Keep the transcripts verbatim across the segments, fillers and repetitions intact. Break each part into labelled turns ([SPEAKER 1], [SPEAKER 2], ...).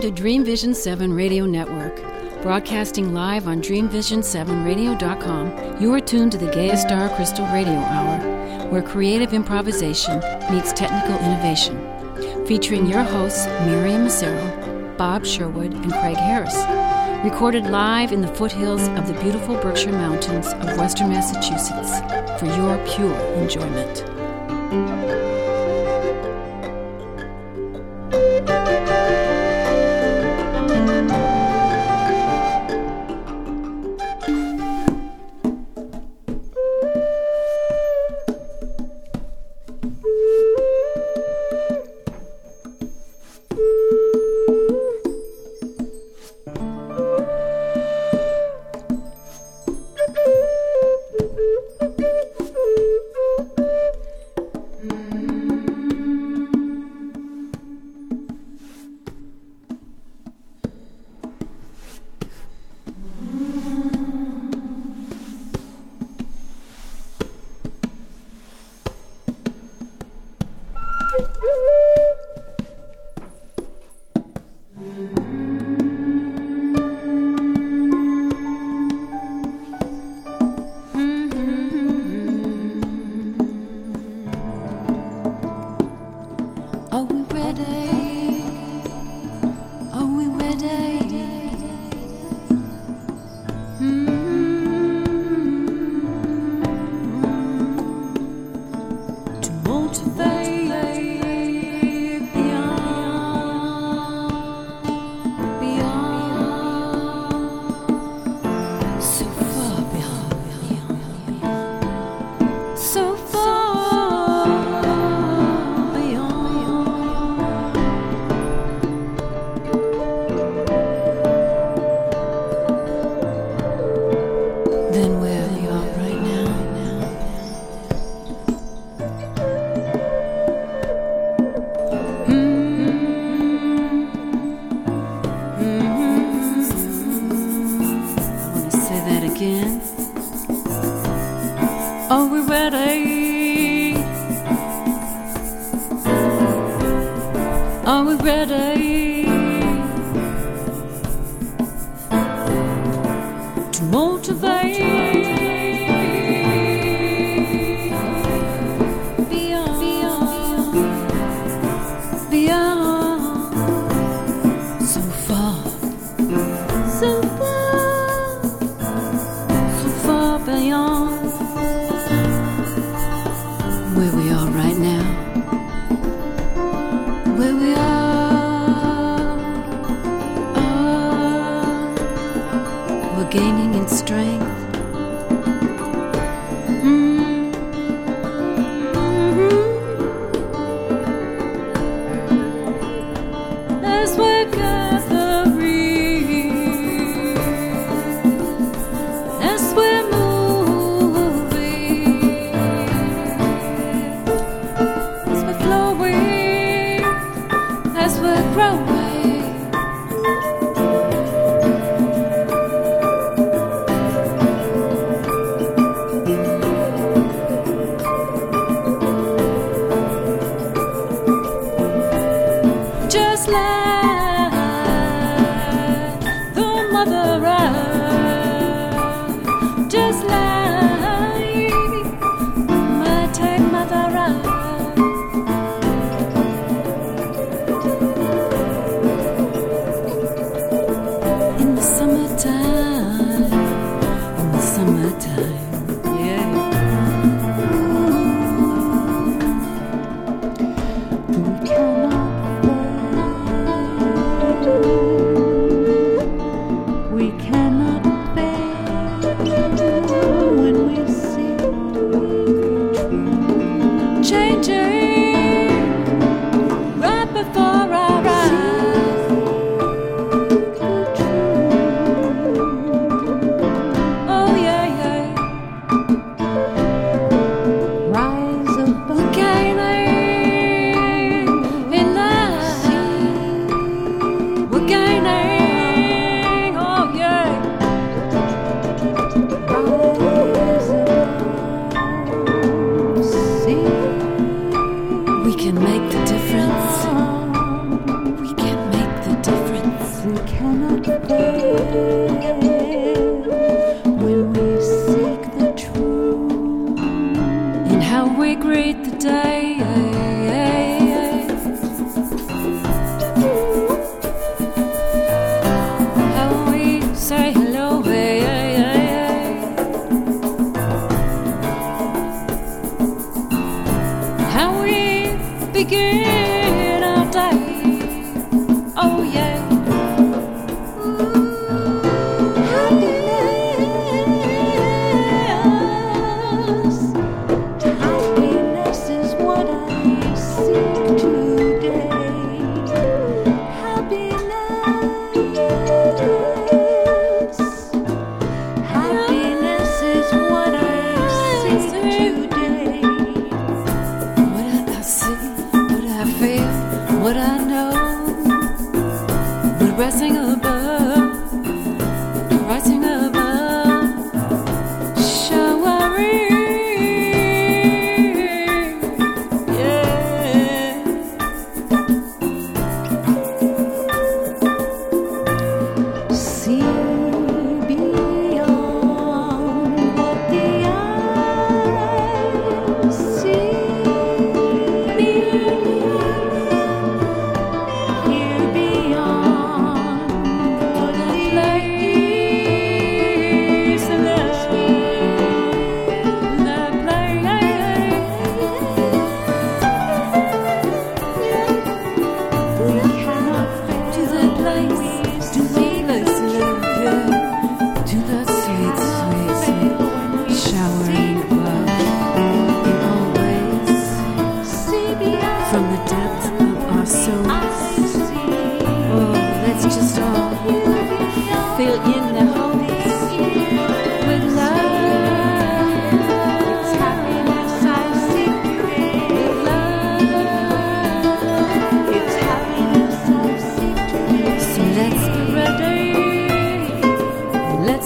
[SPEAKER 1] to Dream Vision seven Radio Network. Broadcasting live on dream vision seven radio dot com, you are tuned to the Gaia Star Crystal Radio Hour, where creative improvisation meets technical innovation. Featuring your hosts, Miriam Massaro, Bob Sherwood, and Craig Harris. Recorded live in the foothills of the beautiful Berkshire Mountains of western Massachusetts for your pure enjoyment.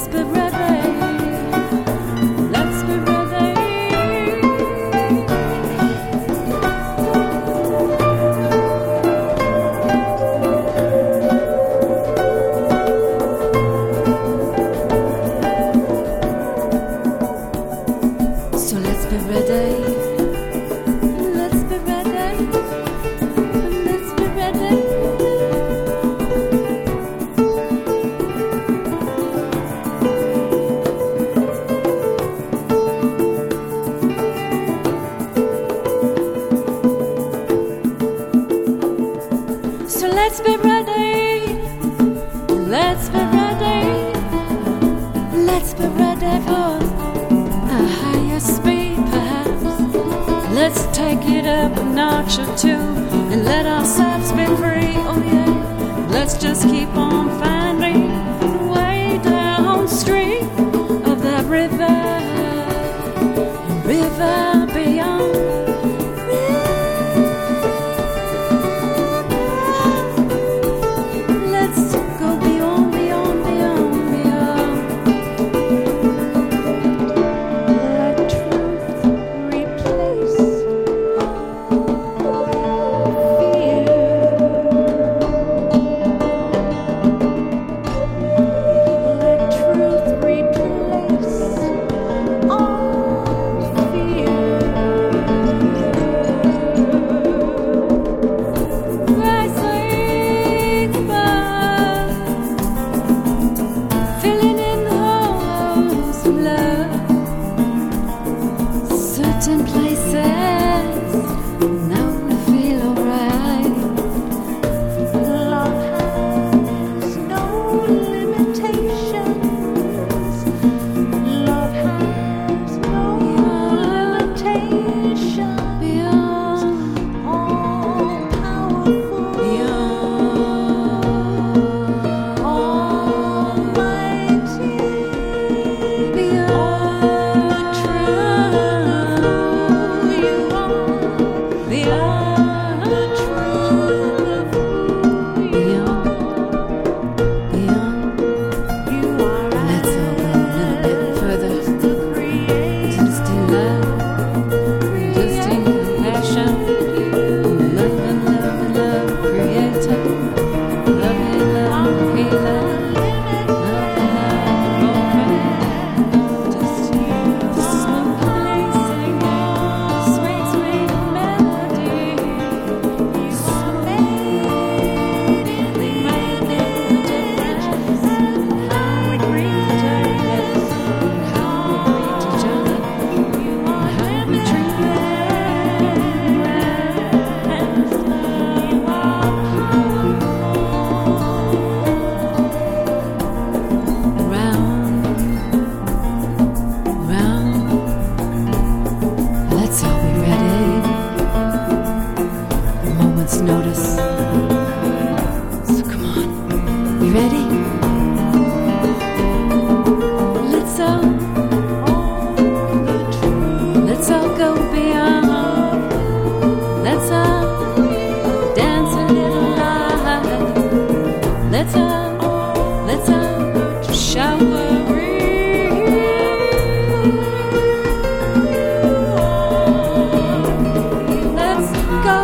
[SPEAKER 1] be ready. Let's be ready. So let's be ready. Let's be ready. Let's be ready. So let's be ready. Let's be ready. Let's be ready for a higher speed, perhaps. Let's take it up a notch or two and let ourselves be free. Oh yeah. Let's just keep on finding the way downstream of that river, river beyond. Let's go beyond, beyond, beyond, beyond. Let truth replace fear. Let truth replace all fear. Rising above, filling in the holes of love. Certain places now we feel alright. Love has no limitations. Love has no limitations. Beyond, all powerful, beyond, almighty, beyond the truth you are, beyond the truth of who you are, beyond, you are. Let's all go a little bit further. Just in love, just in compassion, love and love and love, creator, love and love, healer, love and love, prophet. Just, just smooth placing, sweet, sweet melody. You made it, we made it the difference. How we greet others, how we greet each other, and how we treat them. You are round, round. Let's all be ready. A moment's notice. So come on, we ready? Let's all, let's all go beyond. Let's all dance a little light. Let's all, let's all shower. Let's go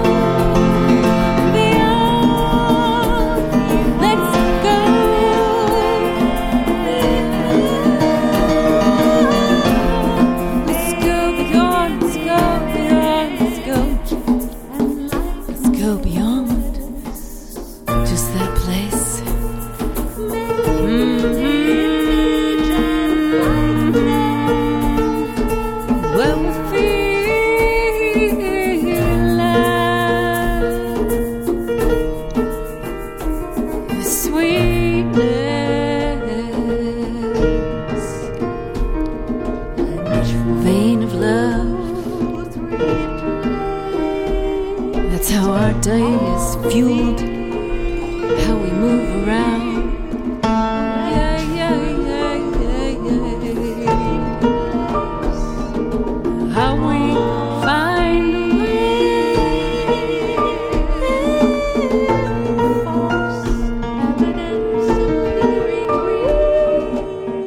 [SPEAKER 1] beyond. Let's go. Let's go beyond. Let's go beyond. Let's go. Let's go beyond. Just that place. Mm-hmm. Where we feel like the sweetness, vein of love. That's how our day is fueled, how we move around. Yeah, yeah, yeah, yeah, yeah. How we find a way.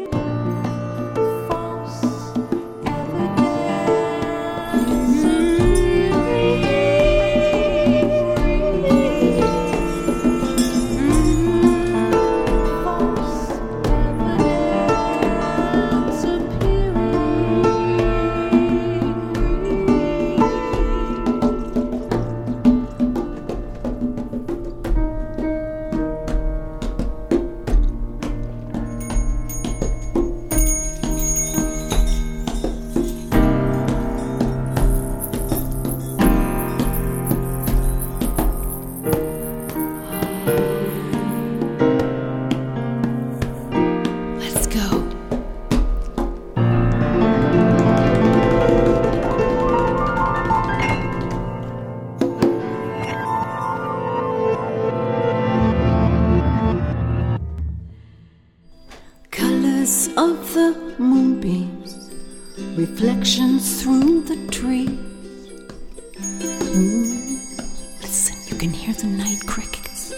[SPEAKER 1] go. Colors of the moonbeams, reflections through the tree. Ooh, listen, you can hear the night crickets.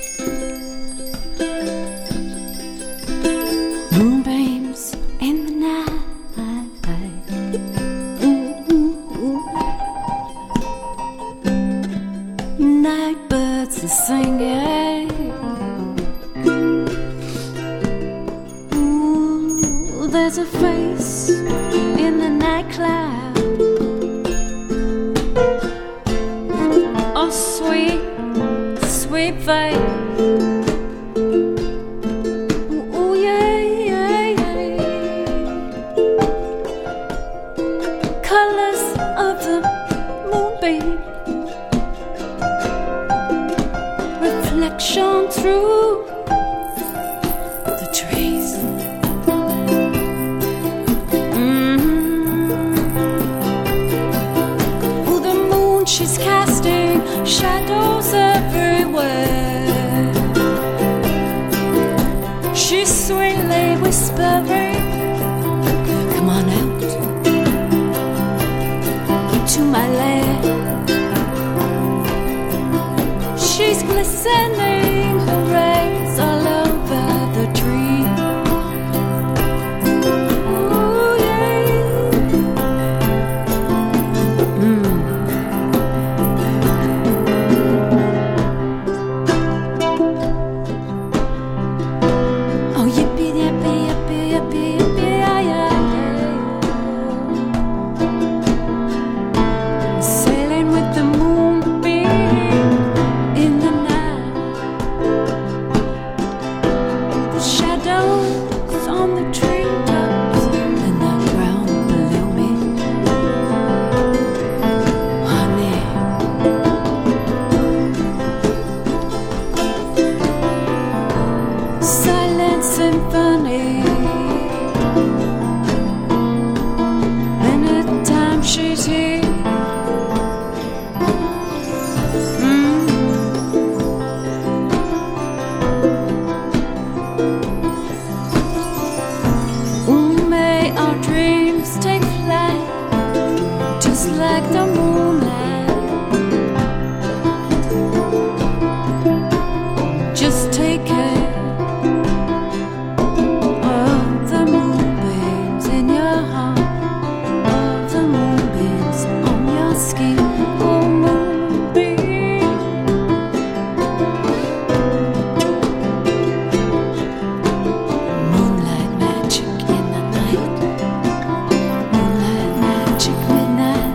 [SPEAKER 1] Moonbeams in the night. Ooh, ooh, ooh. Night birds are singing. Ooh, there's a face in the night cloud. Oh, sweet, sweet face. Ooh, yeah, yeah, yeah. Colors of the moonbeam, reflection through the trees. She's casting shadows everywhere. She's sweetly whispering, come on out to my lair. She's glistening her rays all over the tree. Ooh, yeah. Mm. Like the moonlight, just take care of the moonbeams in your heart, of the moonbeams on your skin. Oh, moonbeam, moonlight magic in the night, moonlight magic midnight.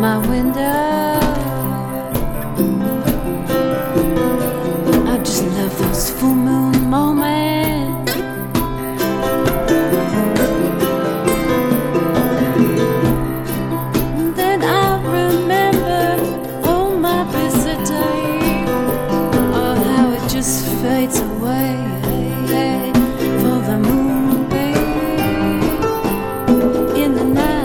[SPEAKER 1] my window. I just love those full moon moments. Then I remember all my busy days, oh how it just fades away for the moonbeam in the night.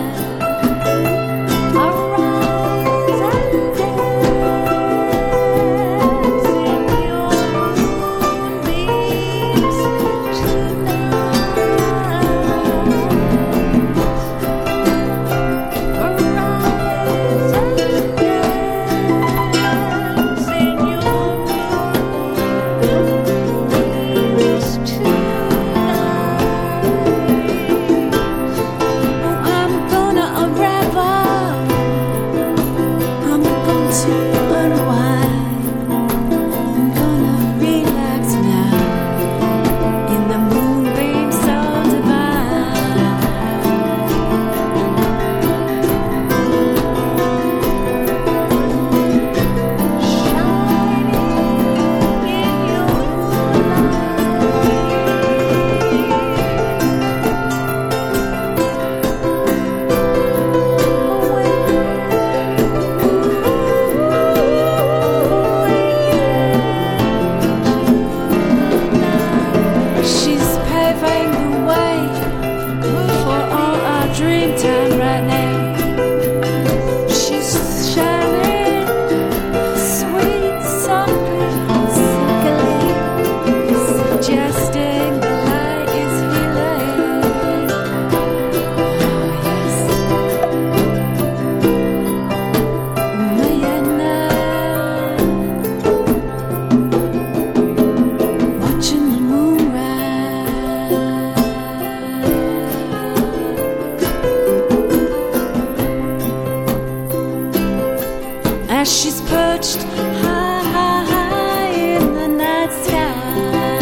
[SPEAKER 1] As she's perched high, high, high in the night sky,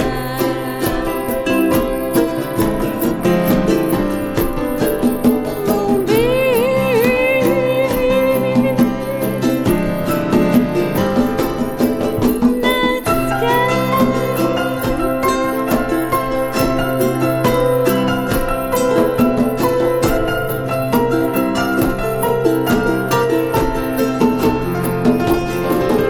[SPEAKER 1] night sky.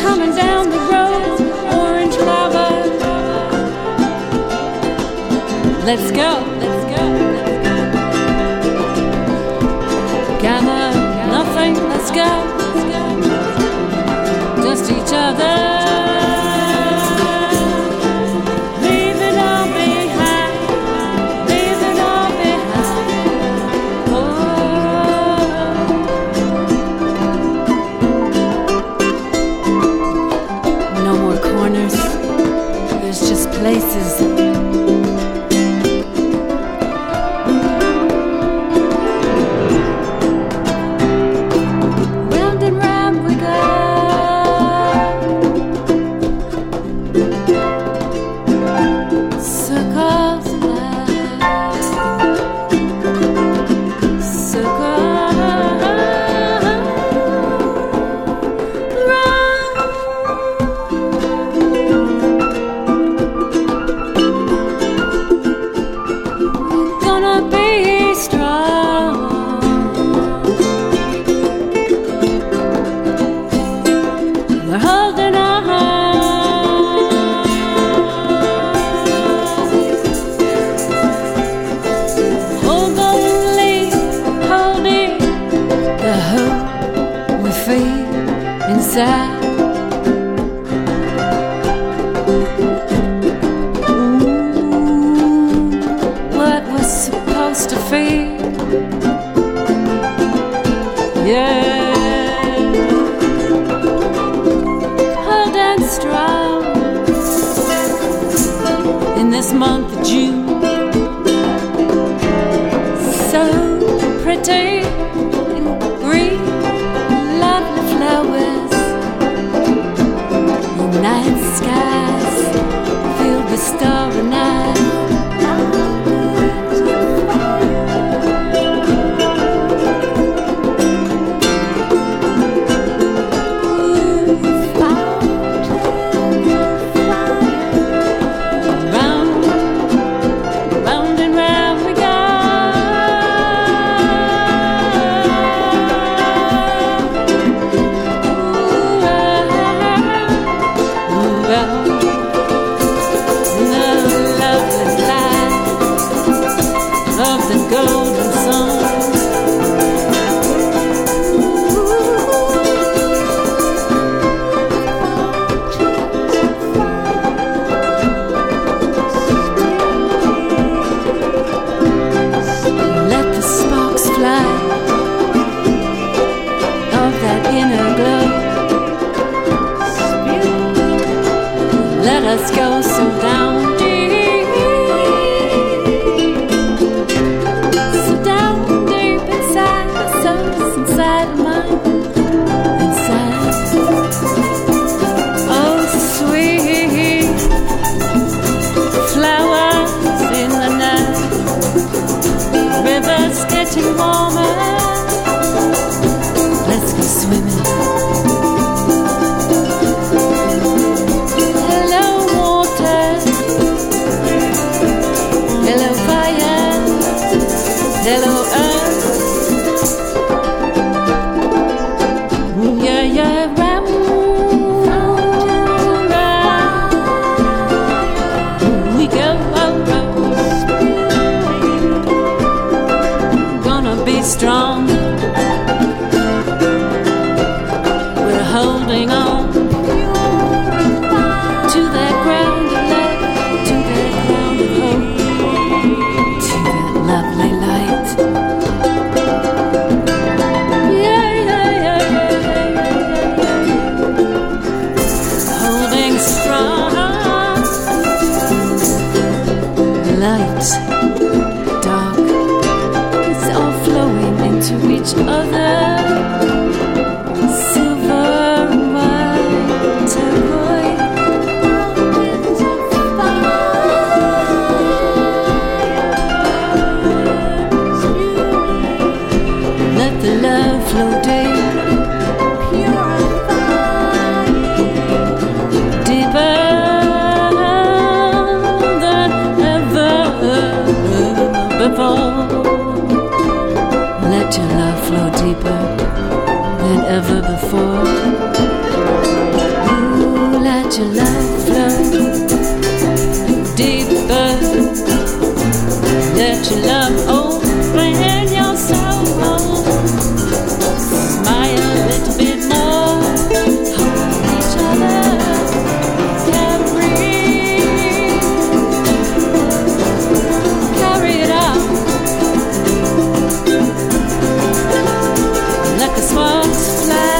[SPEAKER 1] coming down the road, orange lover. Let's go, let's go, let's go. Gather nothing, let's go, let's go. Just each other. Places. Round and round we go. Circles of life. Circles round. Inside. Ooh, what was supposed to feel? Yeah, hold and strong in this month of June. So pretty and green, lovely flowers. Night skies filled with starry night. Round, round and round we go. Golden sun. Let the sparks fly of that inner glow. Let us go so down deep. Getting warmer. Let's go swimming. Hello water. Hello fire. Hello earth. Yeah, yeah, round, round. We go, oh, oh. Be strong. We're holding on to that ground of love, to that ground of hope, to that lovely light. Yeah, yeah, yeah, yeah. Holding strong. Light, dark, flowing into each other. Silver and white, turquoise, mountains of fire. Let the love flow deep, purify, deeper than ever before. Let your love flow deeper than ever before. your love flow deeper. Let your love open your soul. Smile a little bit more. Hold each other. Carry, carry it out like a spark's fly.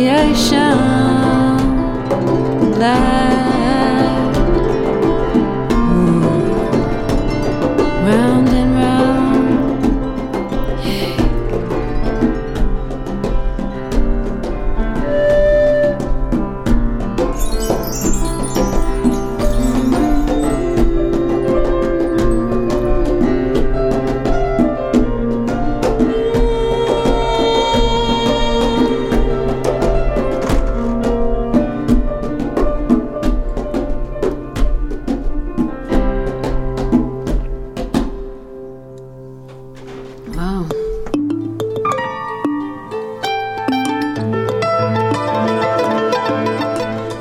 [SPEAKER 2] Creation light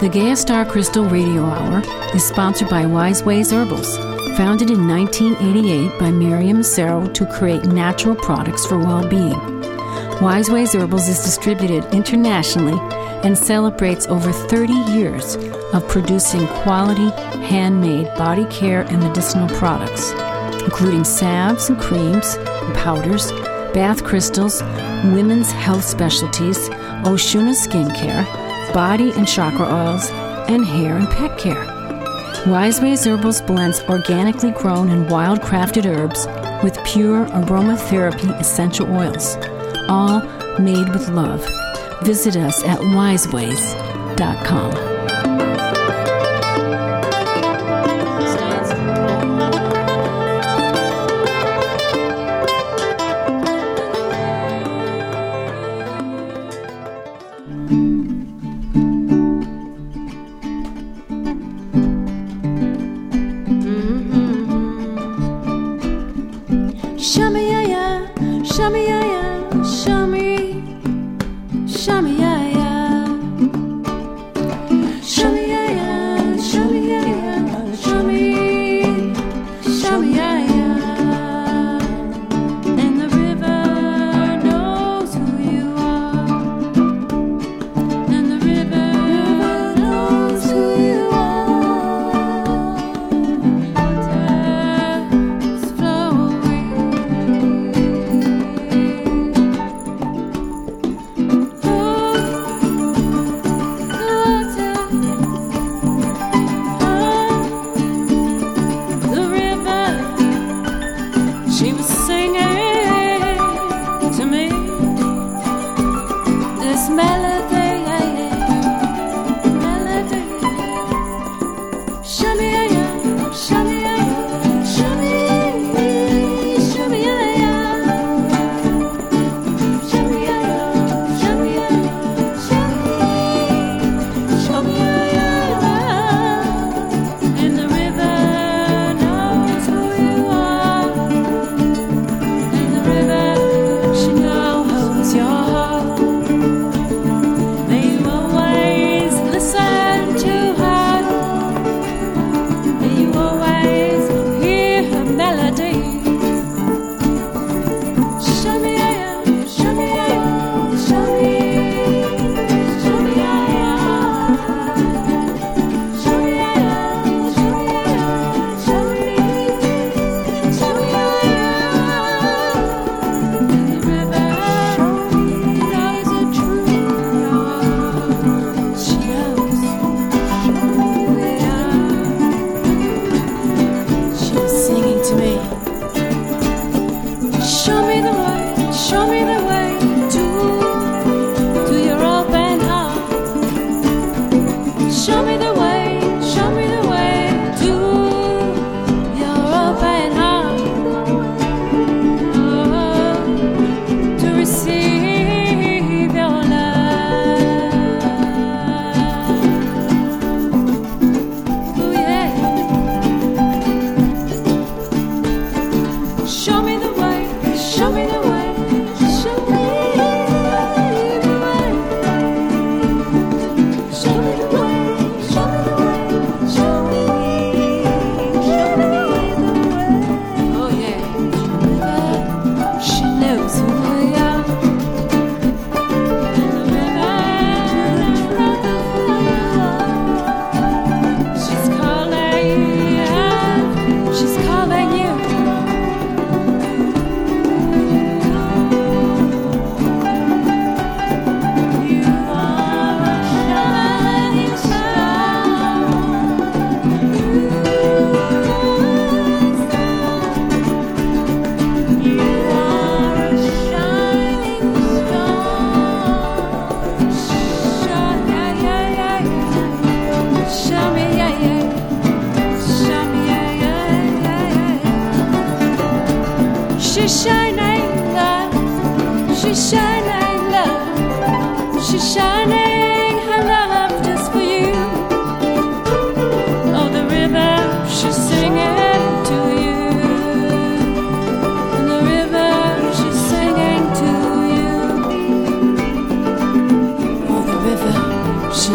[SPEAKER 1] The Gaia Star Crystal Radio Hour is sponsored by Wise Ways Herbals, founded in nineteen eighty-eight by Miriam Massaro to create natural products for well-being. Wise Ways Herbals is distributed internationally and celebrates over thirty years of producing quality, handmade body care and medicinal products, including salves and creams, and powders, bath crystals, women's health specialties, Oshuna skincare, body and chakra oils, and hair and pet care. Wise Ways Herbals blends organically grown and wild-crafted herbs with pure aromatherapy essential oils, all made with love. Visit us at wise ways dot com.
[SPEAKER 2] Show me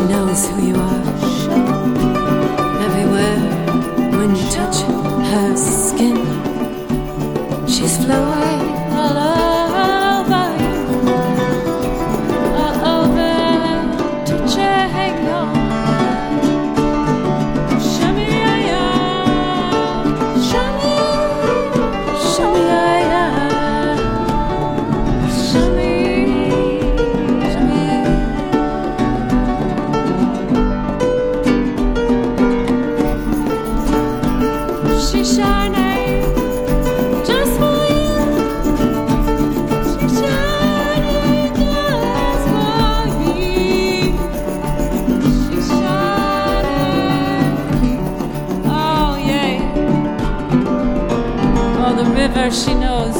[SPEAKER 1] knows who you are. Everywhere when you touch her skin, she's flowing all over you, all over. Touch her, hang on. Show me, show me, show me, show me. She's shining just for you. She's shining just for you. She's shining. Oh yeah. Oh, the river she knows.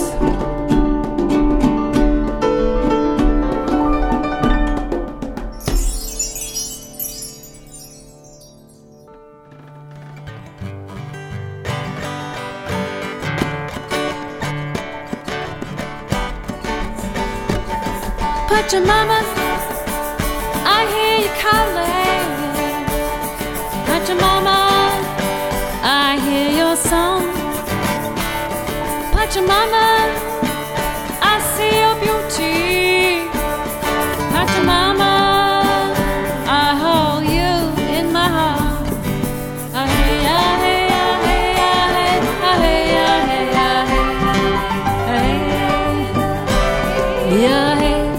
[SPEAKER 1] Pachamama, I hear you calling. Pachamama, I hear your song. Pachamama, I see your beauty. Pachamama, I hold you in my heart. I hear, I hear, I hear, I hear, I hear, I hear, yeah.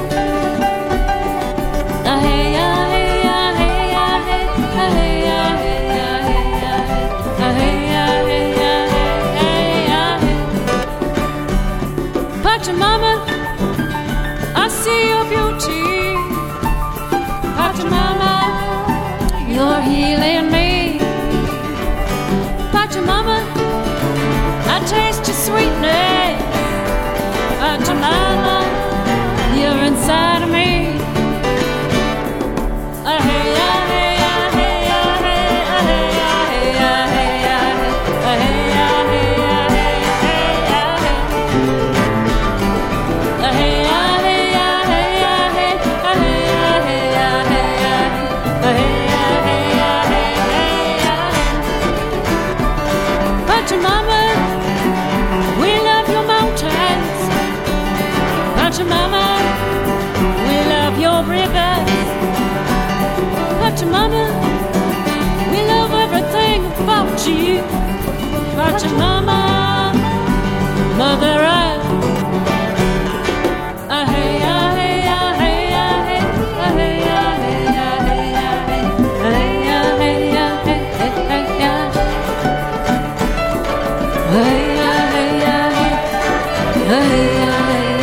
[SPEAKER 1] Pachamama, I see your beauty. Pachamama, you're healing me. Pachamama, I taste your sweetness. Pachamama, you're inside of me. Pachamama, we love your mountains. Pachamama, we love your rivers. Pachamama, we love everything about you. Pachamama, Mother Earth. Ah hey, ah hey, ah hey, ah hey, ah hey, ah hey, ah hey, ah hey, ah hey, ah hey, ah hey, ah. Hey, ah, hey, ah, hey, hey, ah,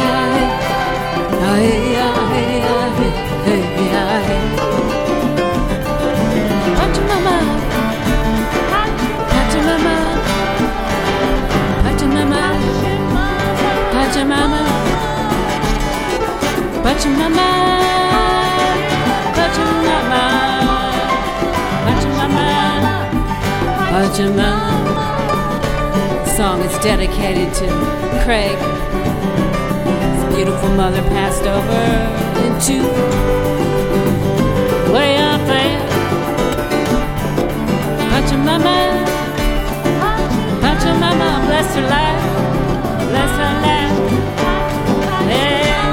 [SPEAKER 1] hey, ah, hey, hey, ah, hey, ah, hey, hey, ah, hey. Pachamama, Pachamama, Pachamama, Pachamama, Pachamama, Pachamama, Pachamama, Pachamama. Song is dedicated to Craig. His beautiful mother passed over into way up there. Pachamama, Pachamama, bless her life, bless her life. Yeah.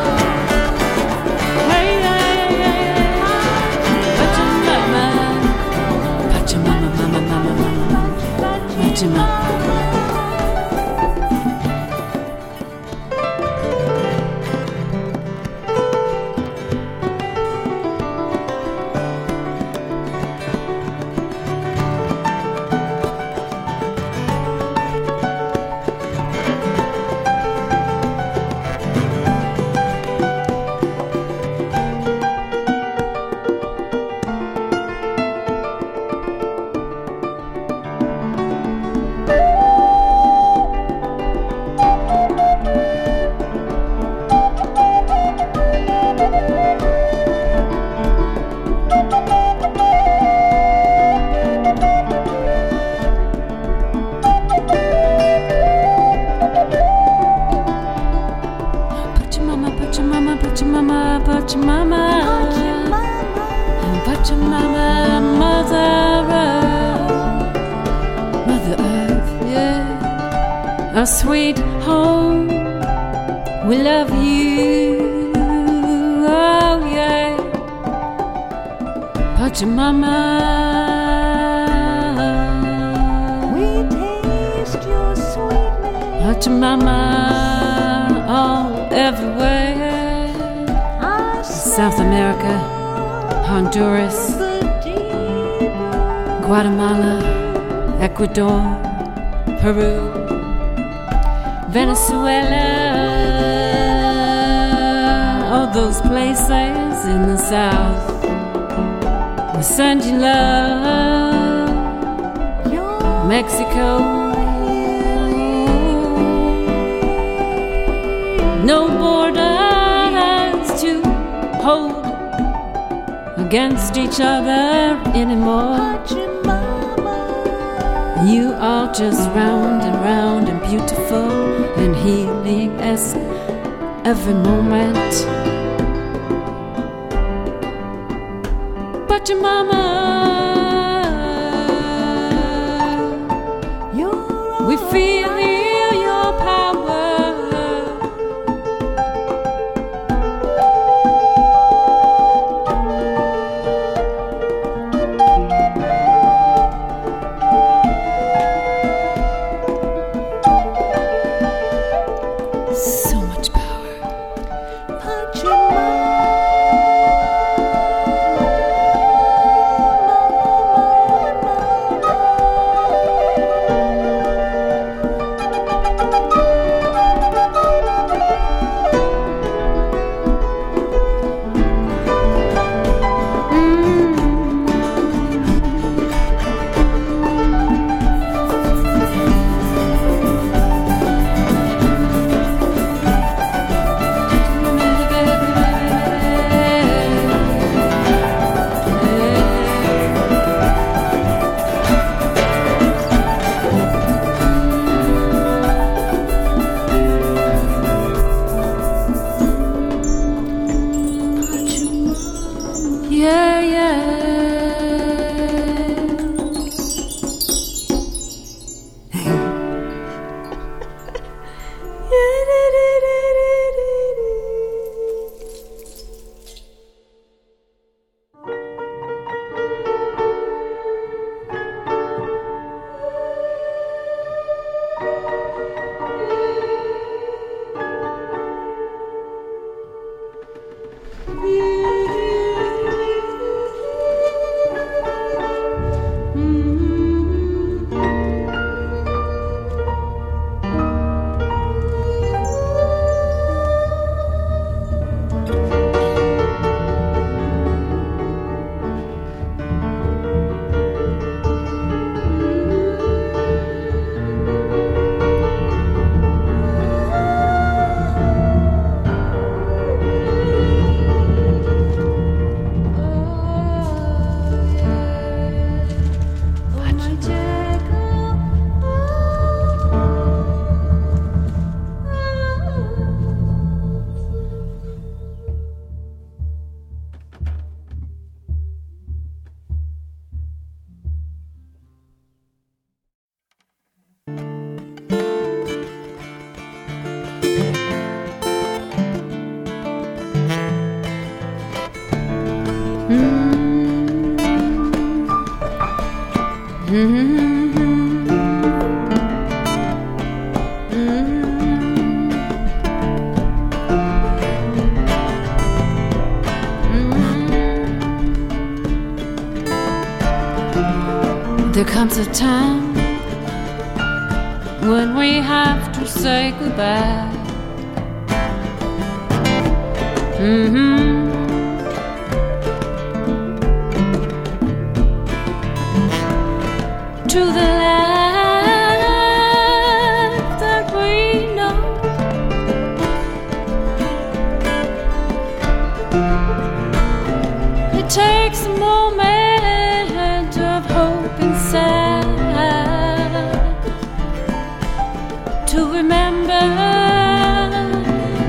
[SPEAKER 1] Hey, hey, hey, Pachamama, Pachamama, mama, mama, mama, Pachamama. Pachamama, Mother Earth, Mother Earth, yeah, our sweet home, we love you, oh yeah, Pachamama,
[SPEAKER 2] we taste your sweetness,
[SPEAKER 1] Pachamama, all everywhere, South America, Honduras, Guatemala, Ecuador, Peru, Venezuela, all those places in the south. We send you love, Mexico, no borders to hold against each other anymore. You are just round and round and beautiful and healing us every moment. But your mama, we feel your power. So much power. Yeah, yeah. There comes a time when we have to say goodbye. Mm-hmm. To the life that we know. It takes a moment of hope inside to remember,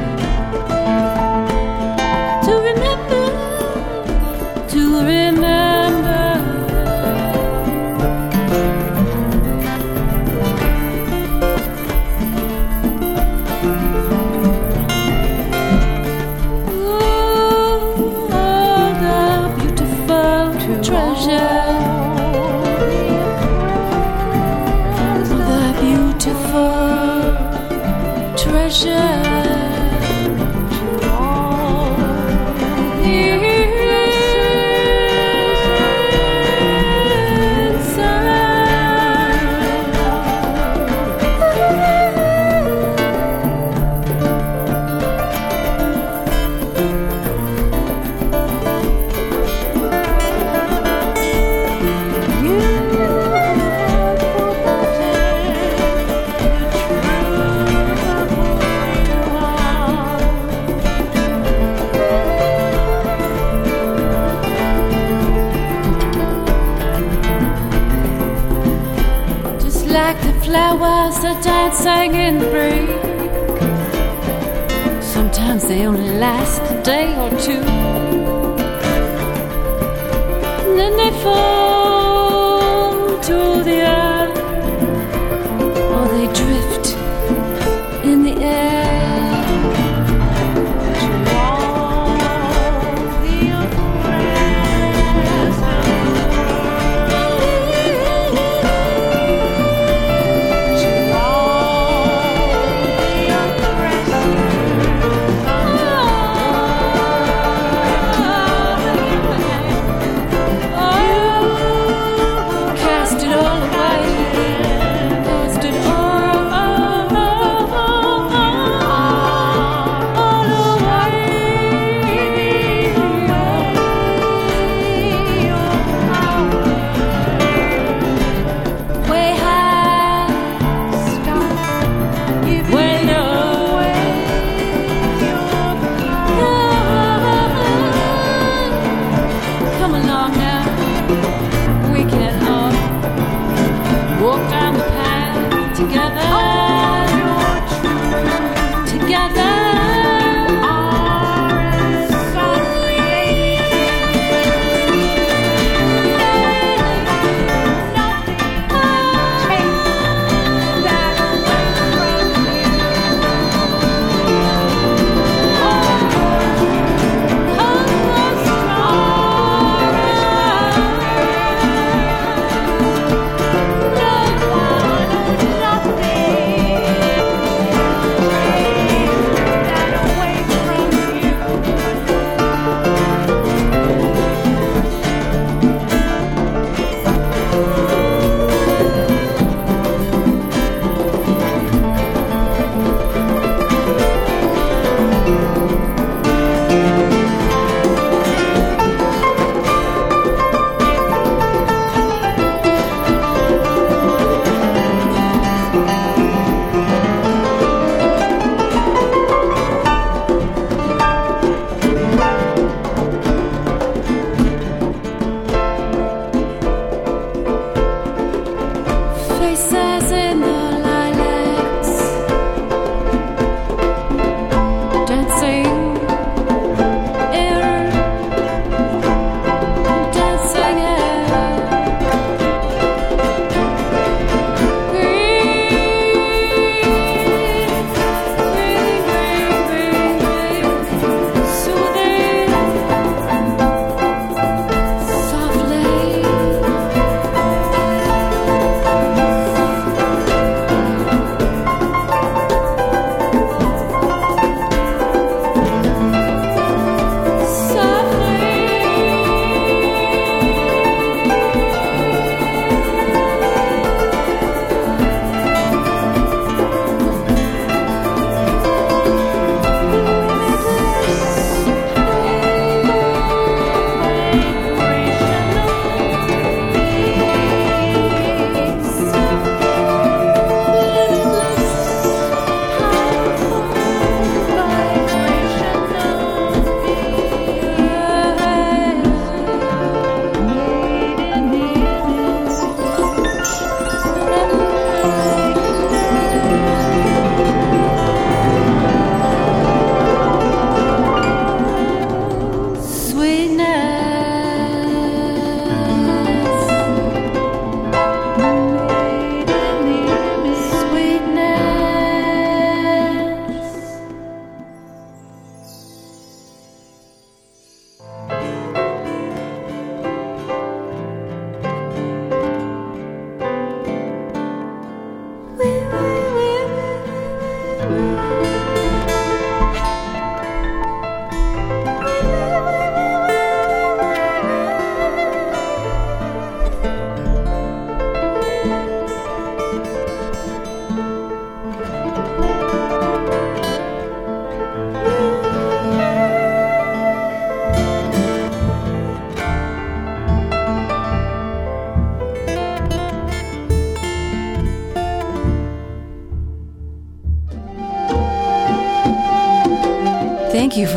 [SPEAKER 1] to remember, to remember. treasure the beautiful treasure flowers are dancing in the breeze. Sometimes they only last a day or two, and then they fall to the earth, or they drift in the air.
[SPEAKER 2] You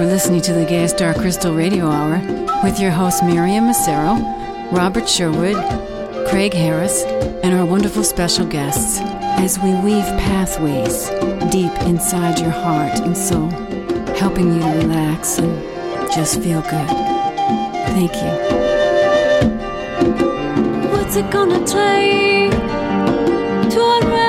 [SPEAKER 1] for listening to the Gay Star Crystal Radio Hour with your hosts Miriam Massaro, Robert Sherwood, Craig Harris, and our wonderful special guests as we weave pathways deep inside your heart and soul, helping you to relax and just feel good. Thank you.
[SPEAKER 2] What's it gonna take to unravel?